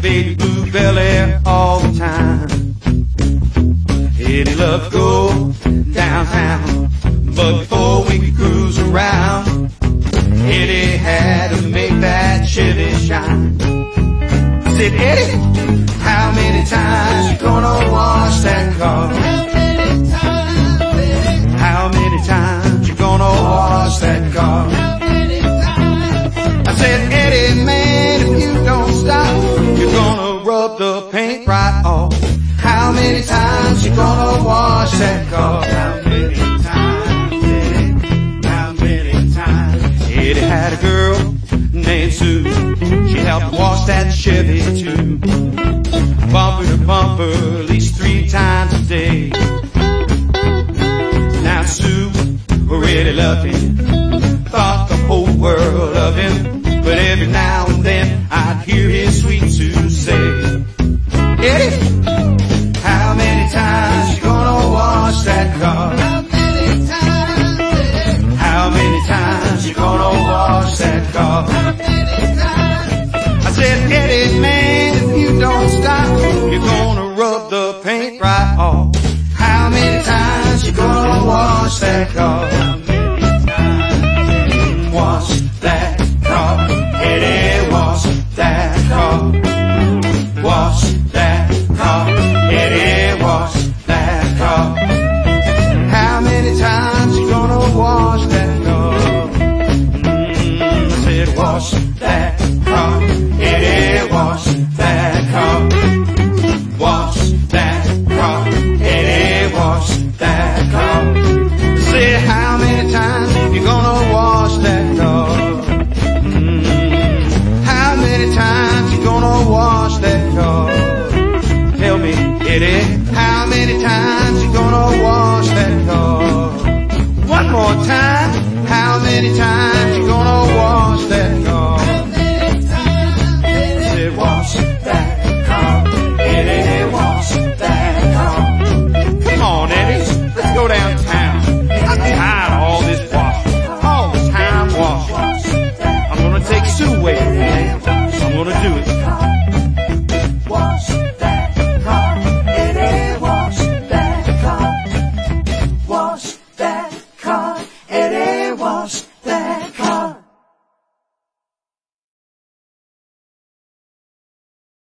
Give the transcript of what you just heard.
baby blue Bel-Air all the time. Eddie loved to go downtown, but before we could cruise around, Eddie had to make that Chevy shine. I said, Eddie, how many times you gonna wash that car? How many times you gonna wash that car? I said, Eddie, man, if you don't stop, you're gonna rub the paint right off. How many times you gonna wash that car? How many times, Eddie? How many times? Eddie had a girl named Sue. She helped wash that Chevy too. Bumper to bumper, at least 3 times a day. Now Sue really loved him, thought the whole world of him. But every now and then I'd hear his sweet Sue say, Eddie, how many times you gonna wash that car? How many times, Eddie? How many times you gonna wash that car? How many times? I said, Eddie, man, if you don't stop, you're gonna rub the paint right off. How many times you gonna wash that car? How many times, Eddie? Wash that car. Eddie, wash that car. Wash that car. Eddie, wash that car. How many times you gonna wash that car? I said, wash that car. Eddie, wash that car. Wash that car. Eddie, wash that car. I said, how many times you gonna wash that car? How many times you gonna wash that car? Tell me, Eddie.